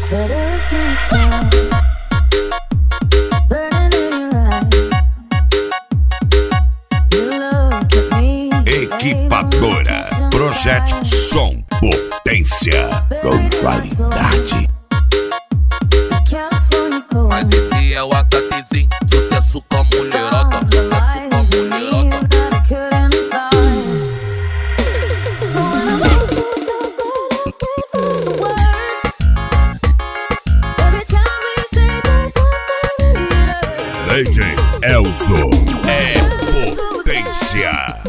Equipadora Project Som, potência com qualidade. Mas esse é o HTzinho, sucesso com a mulherada, sucesso com a mulherada. DJ Elzo é potência.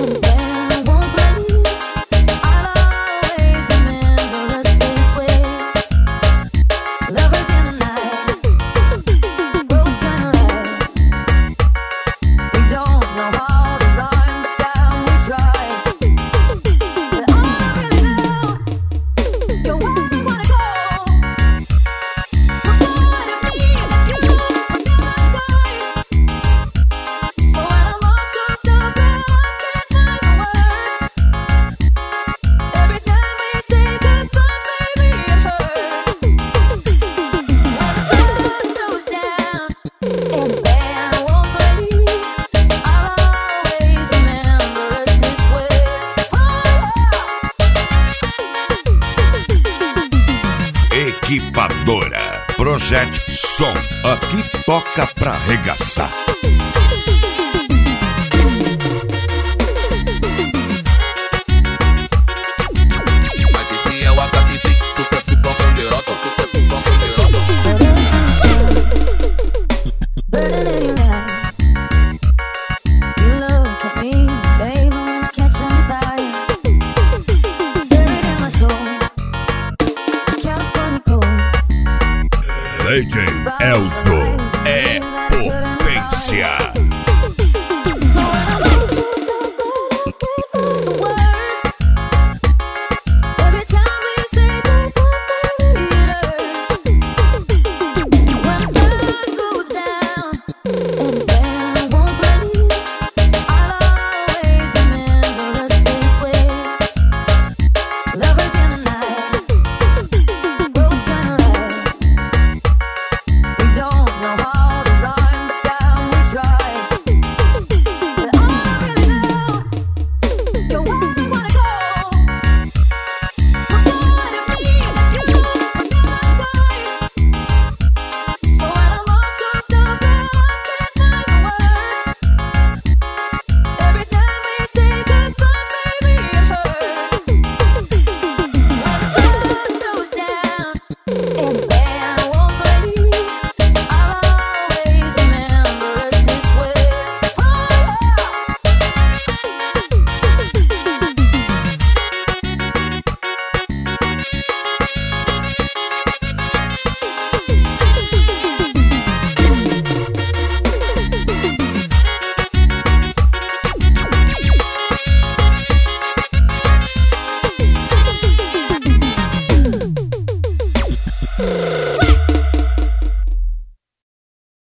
Equipadora Project Som, aqui toca pra arregaçar. Mas esse é o HTzinho, sucesso com a mulherada, sucesso com a mulherada. DJ Elzo é potência.